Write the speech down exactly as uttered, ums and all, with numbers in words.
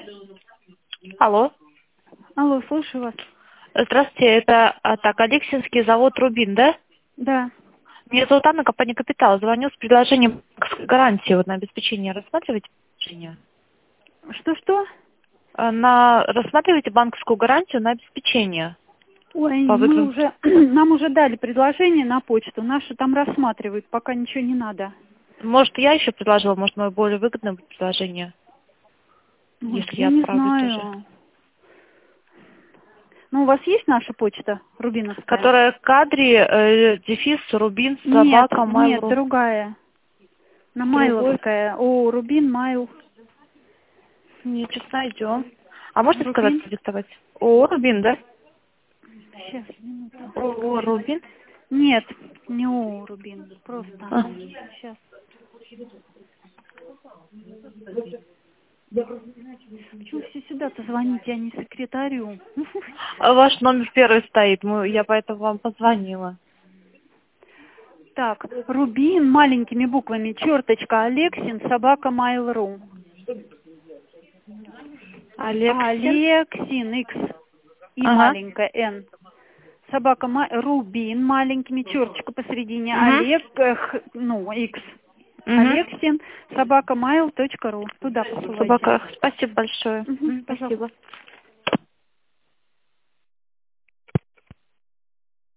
Алло. Алло, слушаю вас. Здравствуйте, это а, так, Алексинский завод «Рубин», да? Да. Меня зовут Анна, компания «Капитал». Звоню с предложением гарантии вот, на обеспечение. Рассматриваете предложение? Что-что? А, На... Рассматриваете банковскую гарантию на обеспечение? Ой, По мы выигранным- уже, нам уже дали предложение на почту. Наши там рассматривают, пока ничего не надо. Может, я еще предложила, может, мое более выгодное будет предложение, Ой, если я я не отправлю тоже. знаю. Ну, у вас есть наша почта, рубиновская? Которая кадри, э, дефис, рубин, Нет, собака, нет, mail.ru. другая. На Другой. Майловская. О, Рубин, Майл. Нет, сейчас найдем. А можете сказать, Рубин? продиктовать? О, Рубин, да? Сейчас, минуту. О, Рубин. Нет, не О, Рубин. Просто. А. Сейчас. Почему все сюда-то звоните, а не секретарю? А ваш номер первый стоит, мы, я поэтому вам позвонила. Так, Рубин маленькими буквами, черточка, Алексин, собака, Mail.ru. Алексин. Алексин, X и Ага. маленькая N. Собака, Ма- Рубин маленькими, черточка посередине, Угу. Олег, э, х- ну, X. Угу. Алексин, собака, mail точка ру. Туда посылайте. Собака. Спасибо большое. Мгм, М, пожалуйста. Спасибо.